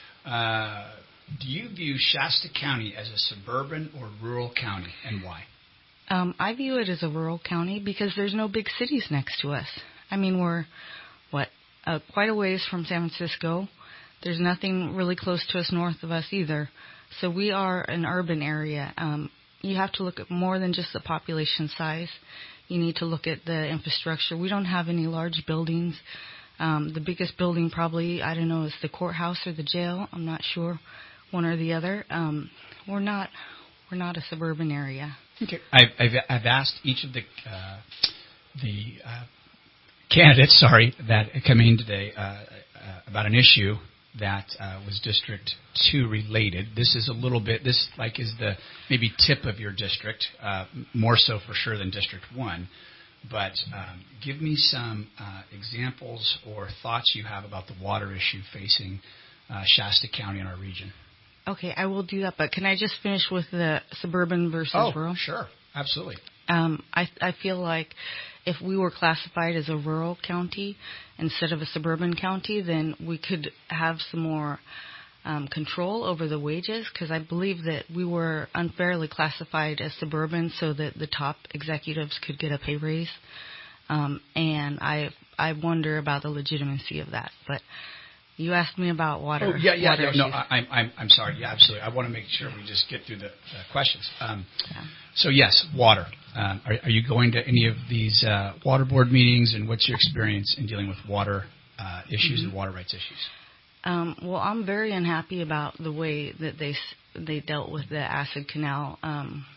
Uh, do you view Shasta County as a suburban or rural county, and why? Um, I view it as a rural county because there's no big cities next to us. I mean, we're, what, uh, quite a ways from San Francisco. There's nothing really close to us north of us either. So we are an urban area. Um, you have to look at more than just the population size. You need to look at the infrastructure. We don't have any large buildings. Um, the biggest building probably, I don't know, is the courthouse or the jail. I'm not sure, one or the other. Um, we're not we're not a suburban area. Okay. I've, I've, I've asked each of the uh, the uh, candidates, sorry, that come in today uh, uh, about an issue that uh, was District two related. This is a little bit, this like is the maybe tip of your district, uh, more so for sure than District one. But um, give me some uh, examples or thoughts you have about the water issue facing uh, Shasta County in our region. Okay, I will do that, but can I just finish with the suburban versus oh, rural? Oh, sure, absolutely. Um, I, I feel like if we were classified as a rural county instead of a suburban county, then we could have some more um, control over the wages, because I believe that we were unfairly classified as suburban so that the top executives could get a pay raise. Um, and I I wonder about the legitimacy of that. But you asked me about water. Oh, yeah, yeah, water yeah. No, issues. I, I'm, I'm sorry. Yeah, absolutely. I want to make sure we just get through the uh, questions. Um, Yeah. So, yes, water. Um, are, are you going to any of these uh, water board meetings, and what's your experience in dealing with water uh, issues Mm-hmm. and water rights issues? Um, well, I'm very unhappy about the way that they they dealt with the Acid Canal, um,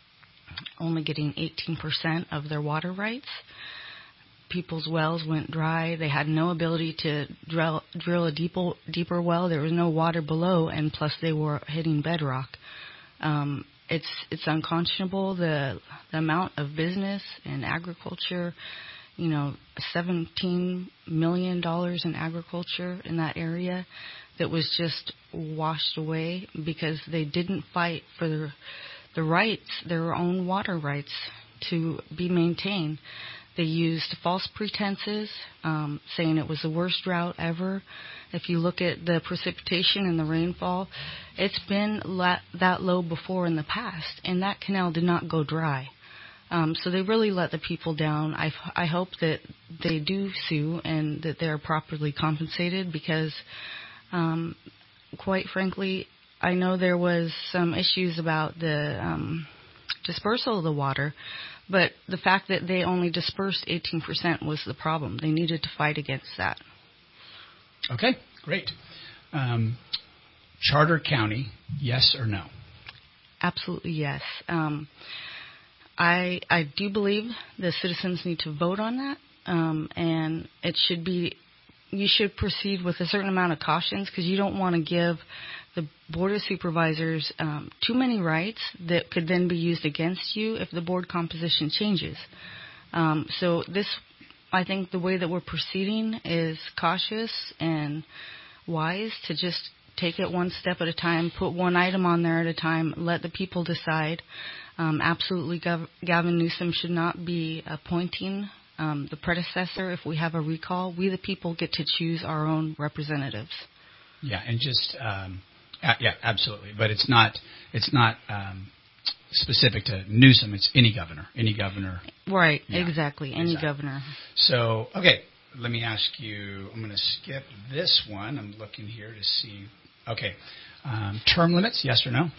only getting eighteen percent of their water rights. People's wells went dry. They had no ability to drill, drill a deeper, deeper well. There was no water below, and plus they were hitting bedrock. Um, it's it's unconscionable, the, the amount of business and agriculture. You know, seventeen million dollars in agriculture in that area that was just washed away because they didn't fight for the, the rights, their own water rights to be maintained. They used false pretenses, um, saying it was the worst drought ever. If you look at the precipitation and the rainfall, it's been la- that low before in the past, and that canal did not go dry. Um, so they really let the people down. I, I hope that they do sue and that they're properly compensated because, um, quite frankly, I know there was some issues about the um, dispersal of the water, but the fact that they only dispersed eighteen percent was the problem. They needed to fight against that. Okay, great. Um, Charter County, yes or no? Absolutely yes. Um, I I do believe the citizens need to vote on that, um, and it should be, you should proceed with a certain amount of cautions because you don't want to give the Board of Supervisors um, too many rights that could then be used against you if the board composition changes. Um, so this, I think the way that we're proceeding is cautious and wise to just take it one step at a time, put one item on there at a time, let the people decide. Um, absolutely, Gov- Gavin Newsom should not be appointing um, the predecessor. If we have a recall, we the people get to choose our own representatives. Yeah, and just um, uh, yeah, absolutely. But it's not it's not um, specific to Newsom. It's any governor, any governor. Right, Yeah, exactly, any exactly. governor. So okay, let me ask you. I'm going to skip this one. I'm looking here to see. Okay, um, term limits, yes or no?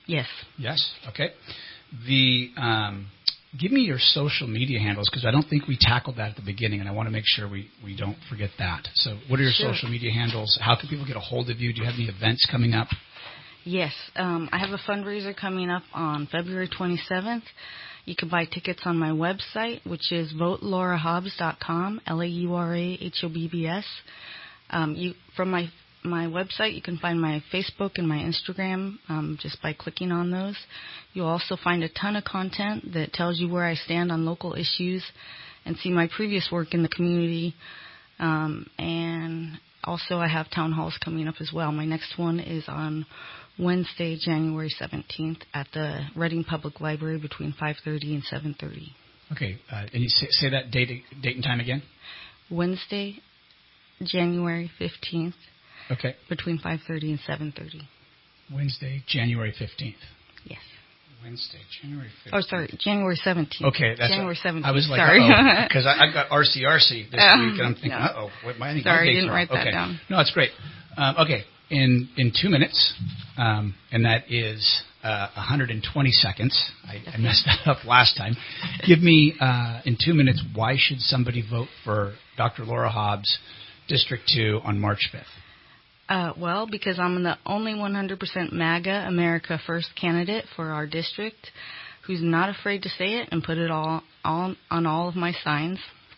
Yes. Yes. Okay. The um, give me your social media handles, because I don't think we tackled that at the beginning, and I want to make sure we, we don't forget that. So what are your Sure. social media handles? How can people get a hold of you? Do you have any events coming up? Yes. Um, I have a fundraiser coming up on February twenty-seventh. You can buy tickets on my website, which is vote laura hobbs dot com, L A U R A H O B B S. Um, you, from my my website, you can find my Facebook and my Instagram um, just by clicking on those. You'll also find a ton of content that tells you where I stand on local issues and see my previous work in the community. Um, and also I have town halls coming up as well. My next one is on Wednesday, January seventeenth at the Reading Public Library between five thirty and seven thirty. Okay. Uh, and you say, say that date, date and time again? Wednesday, January fifteenth. Okay. Between five thirty and seven thirty. Wednesday, January fifteenth. Yes. Wednesday, January fifteenth. Oh, sorry, January seventeenth. Okay, that's January seventeenth. I was like, sorry, because I've got R C R C this Uh, week, and I'm thinking, no. uh oh, what am I thinking? Sorry, I dates didn't wrong. write that okay. down. No, it's great. Um, okay, in in two minutes, um, and that is uh, one hundred twenty seconds. I, I messed that up last time. Give me uh, in two minutes. Why should somebody vote for Doctor Laura Hobbs, District Two, on March fifth? Uh, well, because I'm the only one hundred percent MAGA America First candidate for our district who's not afraid to say it and put it all, all on all of my signs.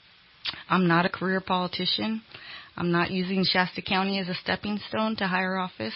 I'm not a career politician. I'm not using Shasta County as a stepping stone to higher office.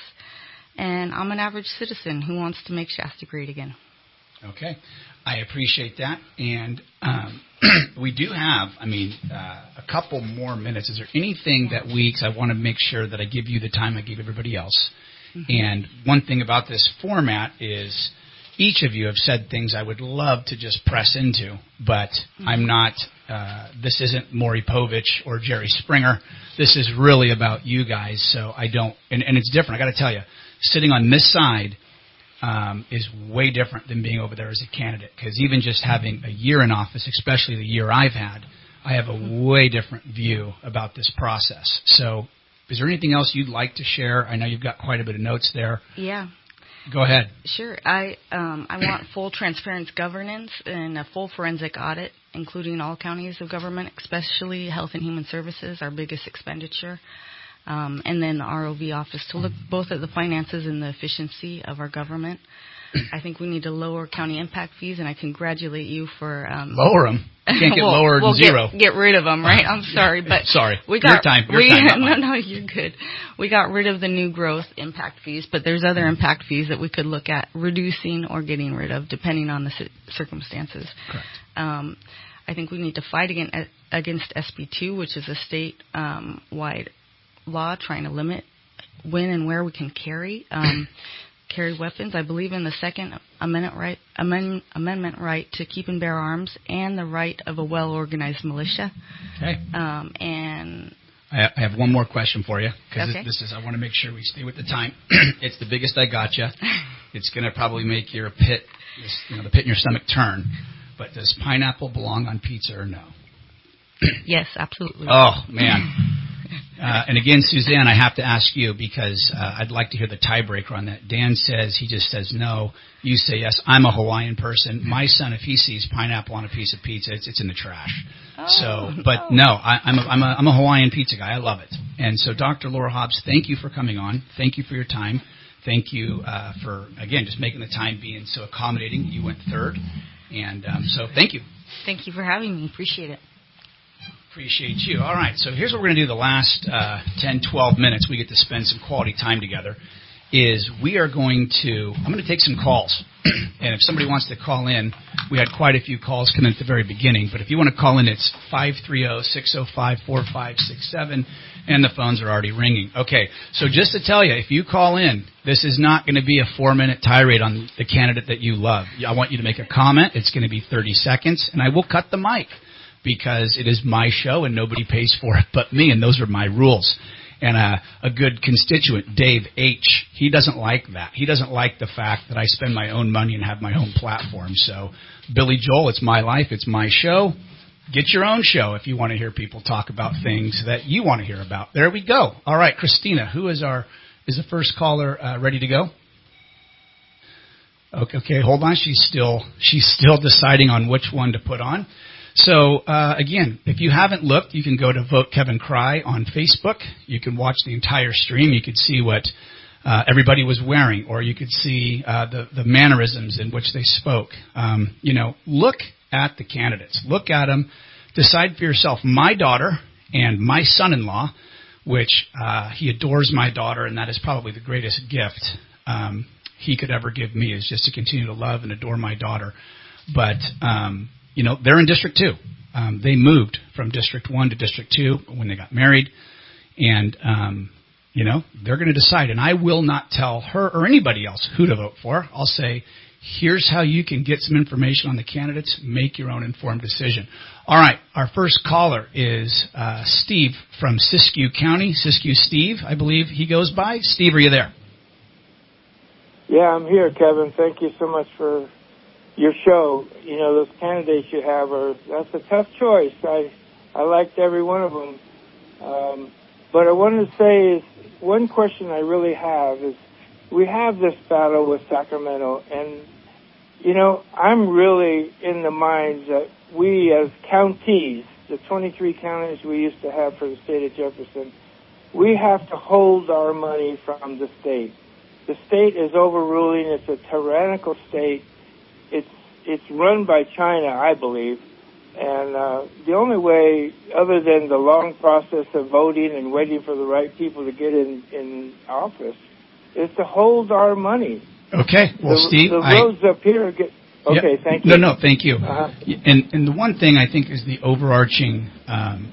And I'm an average citizen who wants to make Shasta great again. Okay. I appreciate that. And um, we do have, I mean, uh, a couple more minutes. Is there anything that we, because I want to make sure that I give you the time I give everybody else. Mm-hmm. And one thing about this format is each of you have said things I would love to just press into, but mm-hmm. I'm not, uh, this isn't Maury Povich or Jerry Springer. This is really about you guys, so I don't, and, and it's different. I got to tell you, sitting on this side, Um, is way different than being over there as a candidate, because even just having a year in office, especially the year I've had, I have a way different view about this process. So is there anything else you'd like to share? I know you've got quite a bit of notes there. Yeah. Go ahead. Sure. I um, I want full transparent governance and a full forensic audit, including all counties of government, especially Health and Human Services, our biggest expenditure. Um, and then the R O V office to look both at the finances and the efficiency of our government. I think we need to lower county impact fees, and I congratulate you for um, lower them. You can't get well, lower well, than zero. Get, get rid of them, right? I'm sorry, but sorry. We got, your time. Your we, time. Not no, mine. no, you're good. We got rid of the new growth impact fees, but there's other impact fees that we could look at reducing or getting rid of, depending on the circumstances. Correct. Um, I think we need to fight against, against S B two, which is a state-wide um, law trying to limit when and where we can carry um, carry weapons. I believe in the Second Amendment right, amend, Amendment right to keep and bear arms, and the right of a well-organized militia. Okay. Um, and I have one more question for you, because okay. this is, I want to make sure we stay with the time. It's the biggest I got you. It's going to probably make your pit, you know, the pit in your stomach turn. But does pineapple belong on pizza or no? Yes, absolutely. Oh, man. Uh, and again, Suzanne, I have to ask you, because uh, I'd like to hear the tiebreaker on that. Dan says, he just says no. You say yes. I'm a Hawaiian person. My son, if he sees pineapple on a piece of pizza, it's, it's in the trash. Oh, so, but oh. no, I, I'm, a, I'm, a, I'm a Hawaiian pizza guy. I love it. And so, Doctor Laura Hobbs, thank you for coming on. Thank you for your time. Thank you uh, for, again, just making the time, being so accommodating. You went third. And um, so, thank you. Thank you for having me. Appreciate it. Appreciate you. All right, so here's what we're going to do the last uh, ten, twelve minutes. We get to spend some quality time together. Is we are going to, I'm going to take some calls. And if somebody wants to call in, we had quite a few calls come in at the very beginning. But if you want to call in, it's five three zero, six zero five, four five six seven. And the phones are already ringing. Okay, so just to tell you, if you call in, this is not going to be a four-minute tirade on the candidate that you love. I want you to make a comment. It's going to be thirty seconds, and I will cut the mic, because it is my show and nobody pays for it but me, and those are my rules. And uh, a good constituent, Dave H., he doesn't like that. He doesn't like the fact that I spend my own money and have my own platform. So, Billy Joel, it's my life, it's my show. Get your own show if you want to hear people talk about things that you want to hear about. There we go. All right, Christina, who is our is the first caller uh, ready to go? Okay, okay, hold on. She's still she's still deciding on which one to put on. So, uh, again, if you haven't looked, you can go to Vote Kevin Cry on Facebook. You can watch the entire stream. You could see what uh, everybody was wearing, or you could see uh, the, the mannerisms in which they spoke. Um, you know, look at the candidates. Look at them. Decide for yourself. My daughter and my son-in-law, which uh, he adores my daughter, and that is probably the greatest gift um, he could ever give me, is just to continue to love and adore my daughter. But um You know, they're in District two. Um, they moved from District one to District two when they got married. And, um, you know, they're going to decide. And I will not tell her or anybody else who to vote for. I'll say, here's how you can get some information on the candidates. Make your own informed decision. All right, our first caller is uh, Steve from Siskiyou County. Siskiyou Steve, I believe he goes by. Steve, are you there? Yeah, I'm here, Kevin. Thank you so much for your show. You know, those candidates you have are, that's a tough choice. I I liked every one of them. Um, but I wanted to say is, one question I really have is, we have this battle with Sacramento, and, you know, I'm really in the minds that we as counties, the twenty-three counties we used to have for the state of Jefferson, we have to hold our money from the state. The state is overruling. It's a tyrannical state. It's it's run by China, I believe, and uh, the only way, other than the long process of voting and waiting for the right people to get in, in office, is to hold our money. Okay, well, the, Steve, the I, roads up here get. Okay, yeah, thank you. No, no, thank you. Uh-huh. And and the one thing I think is the overarching, um,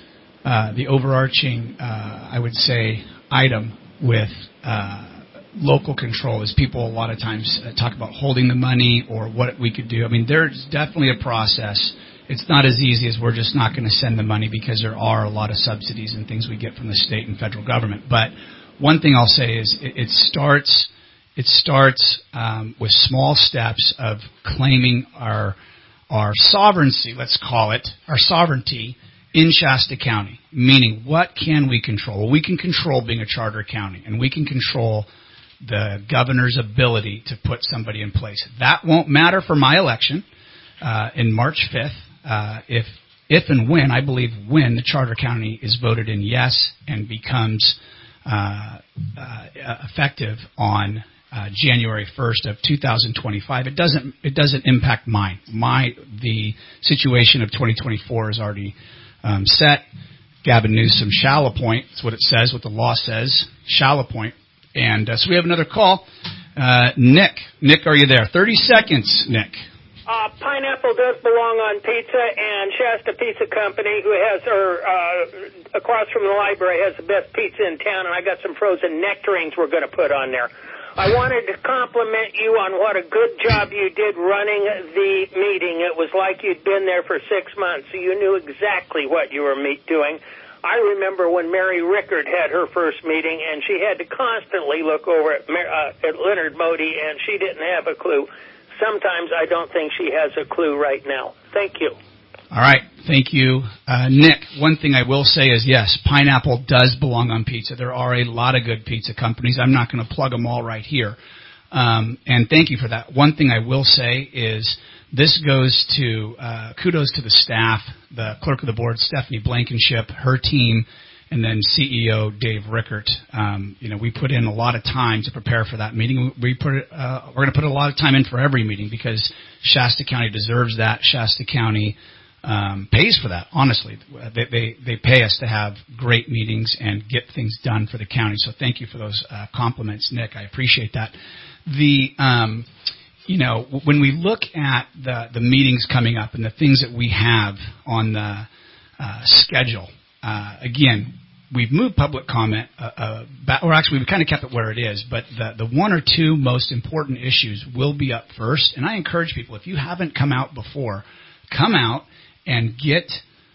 uh, the overarching, uh, I would say, item with. Uh, local control is people a lot of times uh, talk about holding the money or what we could do. I mean, there's definitely a process. It's not as easy as we're just not going to send the money, because there are a lot of subsidies and things we get from the state and federal government. But one thing I'll say is it, it starts it starts um, with small steps of claiming our our sovereignty, let's call it, our sovereignty in Shasta County. Meaning, what can we control? Well, we can control being a charter county, and we can control the governor's ability to put somebody in place. That won't matter for my election uh, in March fifth. Uh, if if and when, I believe when, the charter county is voted in yes and becomes uh, uh, effective on uh, January first of two thousand twenty-five, it doesn't it doesn't impact mine. My the situation of twenty twenty-four is already um, set. Gavin Newsom shall appoint. That's what it says, what the law says, shall appoint. And uh, so we have another call. Uh, Nick. Nick, are you there? thirty seconds, Nick. Uh, pineapple does belong on pizza, and Shasta Pizza Company, who has, or uh, across from the library, has the best pizza in town, and I got some frozen nectarines we're going to put on there. I wanted to compliment you on what a good job you did running the meeting. It was like you'd been there for six months, so you knew exactly what you were doing. I remember when Mary Rickard had her first meeting, and she had to constantly look over at, uh, at Leonard Modi, and she didn't have a clue. Sometimes I don't think she has a clue right now. Thank you. All right. Thank you. Uh, Nick, one thing I will say is, yes, pineapple does belong on pizza. There are a lot of good pizza companies. I'm not going to plug them all right here. Um, and thank you for that. One thing I will say is this goes to uh, kudos to the staff, the clerk of the board, Stephanie Blankenship, her team, and then C E O Dave Rickert. Um, you know, we put in a lot of time to prepare for that meeting. We put it, uh, we're going to put a lot of time in for every meeting because Shasta County deserves that. Shasta County um, pays for that. Honestly, they, they they pay us to have great meetings and get things done for the county. So thank you for those uh, compliments, Nick. I appreciate that. The um, You know, when we look at the, the meetings coming up and the things that we have on the uh, schedule, uh, again, we've moved public comment, uh, uh, back, or actually we've kind of kept it where it is, but the, the one or two most important issues will be up first. And I encourage people, if you haven't come out before, come out and get,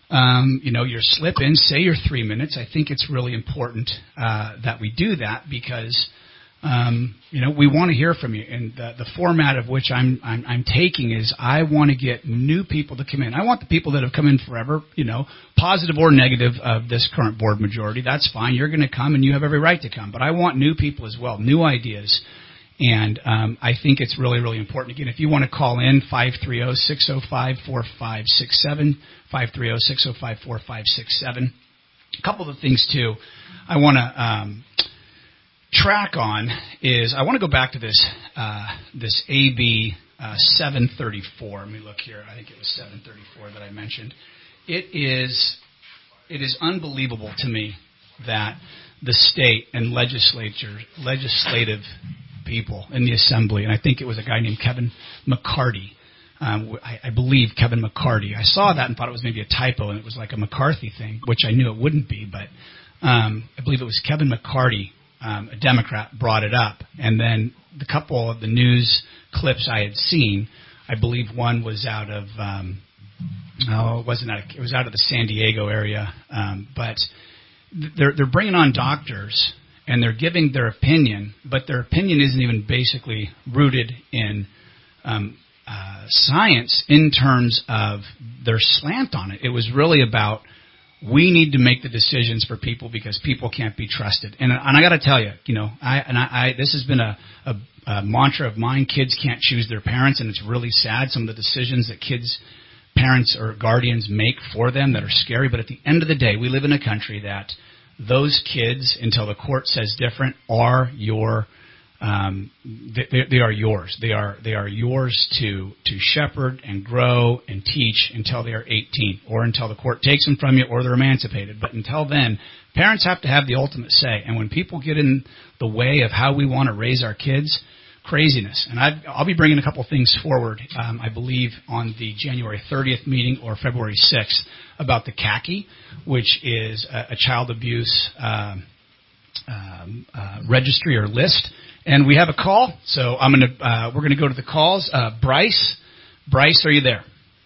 um, you know, your slip in, say your three minutes. I think it's really important uh, that we do that because Um, you know, we want to hear from you, and the, the format of which I'm, I'm I'm taking is I want to get new people to come in. I want the people that have come in forever, you know, positive or negative of this current board majority. That's fine. You're going to come, and you have every right to come. But I want new people as well, new ideas. And um, I think it's really, really important. Again, if you want to call in, five three zero, six zero five, four five six seven, five three zero, six zero five, four five six seven. A couple of things, too, I want to um, track on is I want to go back to this uh, this A B uh, seven thirty-four. Let me look here. I think it was seven thirty-four that I mentioned. It is it is unbelievable to me that the state and legislature, legislative people in the assembly, and I think it was a guy named Kevin McCarty. Um, I, I believe Kevin McCarty. I saw that and thought it was maybe a typo, and it was like a McCarthy thing, which I knew it wouldn't be. But um, I believe it was Kevin McCarty, um, a Democrat, brought it up. And then the couple of the news clips I had seen, I believe one was out of um, no, it wasn't out of, it was out of the San Diego area, um, but they're they're bringing on doctors and they're giving their opinion, but their opinion isn't even basically rooted in um, uh, science in terms of their slant on it. It was really about we need to make the decisions for people because people can't be trusted. And, and I got to tell you, you know, I and I, I this has been a, a, a mantra of mine. Kids can't choose their parents, and it's really sad some of the decisions that kids, parents or guardians make for them that are scary. But at the end of the day, we live in a country that those kids, until the court says different, are your um, they, they are yours. They are they are yours to to shepherd and grow and teach until they are eighteen, or until the court takes them from you, or they're emancipated. But until then, parents have to have the ultimate say. And when people get in the way of how we want to raise our kids, craziness. And I've, I'll be bringing a couple things forward, um, I believe, on the January thirtieth meeting or February sixth about the C A C I, which is a, a child abuse uh, um, uh, registry or list. And we have a call, so I'm gonna uh, we're gonna go to the calls. Uh, Bryce, Bryce, are you there?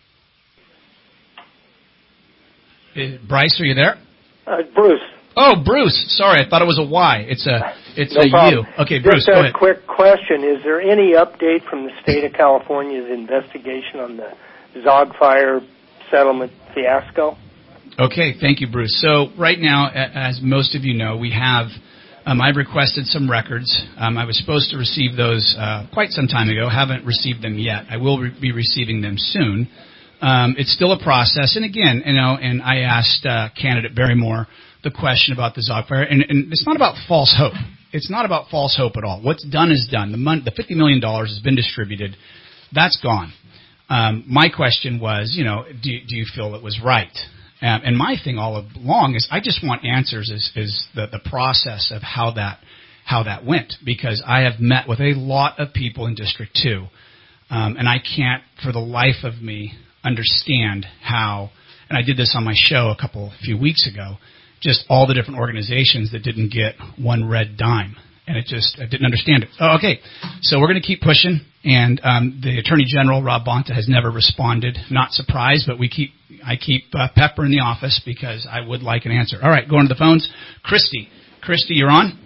Uh, Bryce, are you there? Uh, Bruce. Oh, Bruce. Sorry, I thought it was a Y. It's a it's no a problem. U. Okay, Bruce, Just go a ahead. quick question: is there any update from the state of California's investigation on the Zog Fire settlement fiasco? Okay, thank you, Bruce. So right now, as most of you know, we have. Um, I've requested some records. Um, I was supposed to receive those uh, quite some time ago. Haven't received them yet. I will re- be receiving them soon. Um, it's still a process. And again, you know, and I asked uh, candidate Barrymore the question about the Zog Fire, and, and it's not about false hope. It's not about false hope at all. What's done is done. The, mon- the fifty million dollars has been distributed. That's gone. Um, my question was, you know, do, do you feel it was right? Um, and my thing all along is I just want answers is, is the, the process of how that how that went, because I have met with a lot of people in District two, um, and I can't for the life of me understand how, and I did this on my show a couple, a few weeks ago, just all the different organizations that didn't get one red dime. And it just, I didn't understand it. Oh, okay, so we're going to keep pushing. And um, the Attorney General, Rob Bonta, has never responded. Not surprised, but we keep, I keep uh, Pepper in the office because I would like an answer. All right, going to the phones. Christy. Christy, you're on.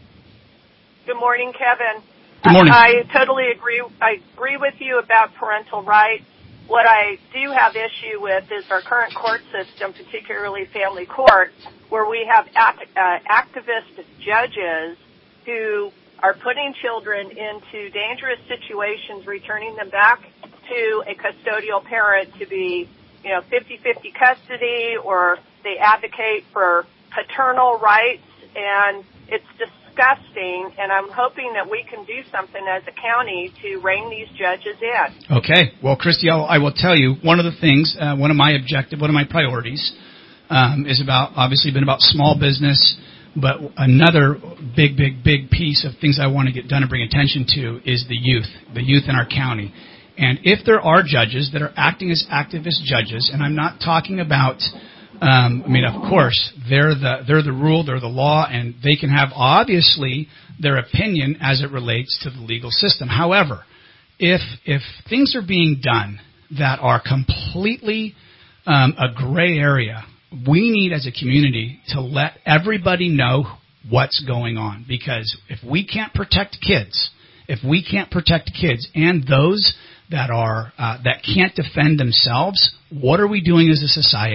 Good morning, Kevin. Good morning. I, I totally agree. I agree with you about parental rights. What I do have issue with is our current court system, particularly family court, where we have act, uh, activist judges who are putting children into dangerous situations, returning them back to a custodial parent to be, you know, fifty-fifty custody, or they advocate for paternal rights, and it's disgusting, and I'm hoping that we can do something as a county to rein these judges in. Okay. Well, Christy, I'll, I will tell you, one of the things, uh, one of my objective, one of my priorities um, is about, obviously been about small business. But another big, big, big piece of things I want to get done and bring attention to is the youth, the youth in our county. And if there are judges that are acting as activist judges, and I'm not talking about, um, I mean, of course, they're the they're the rule, they're the law, and they can have, obviously, their opinion as it relates to the legal system. However, if if things are being done that are completely um, a gray area, we need as a community to let everybody know what's going on, because if we can't protect kids, if we can't protect kids and those that are uh, that can't defend themselves, what are we doing as a society?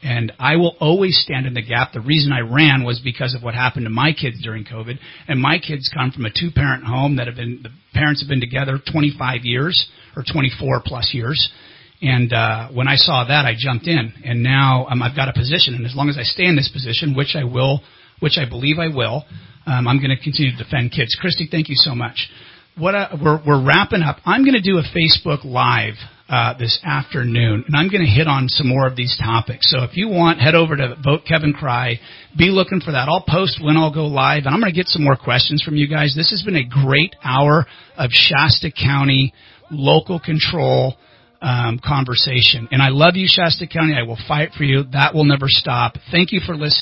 And I will always stand in the gap. The reason I ran was because of what happened to my kids during COVID. And my kids come from a two-parent home that have been, the parents have been together twenty-five years or twenty-four plus years. And uh, when I saw that, I jumped in. And now um, I've got a position. And as long as I stay in this position, which I will, which I believe I will, um, I'm going to continue to defend kids. Christy, thank you so much. What uh, we're, we're wrapping up. I'm going to do a Facebook Live uh, this afternoon, and I'm going to hit on some more of these topics. So if you want, head over to Vote Kevin Cry. Be looking for that. I'll post when I'll go live, and I'm going to get some more questions from you guys. This has been a great hour of Shasta County local control um, conversation. And I love you, Shasta County. I will fight for you. That will never stop. Thank you for listening.